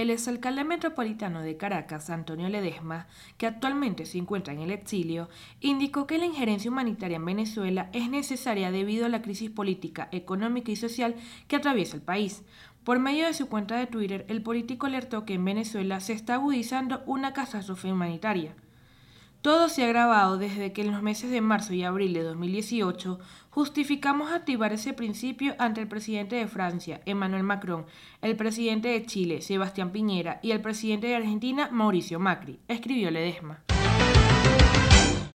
El exalcalde metropolitano de Caracas, Antonio Ledesma, que actualmente se encuentra en el exilio, indicó que la injerencia humanitaria en Venezuela es necesaria debido a la crisis política, económica y social que atraviesa el país. Por medio de su cuenta de Twitter, el político alertó que en Venezuela se está agudizando una catástrofe humanitaria. Todo se ha agravado desde que en los meses de marzo y abril de 2018 justificamos activar ese principio ante el presidente de Francia, Emmanuel Macron, el presidente de Chile, Sebastián Piñera, y el presidente de Argentina, Mauricio Macri, escribió Ledesma.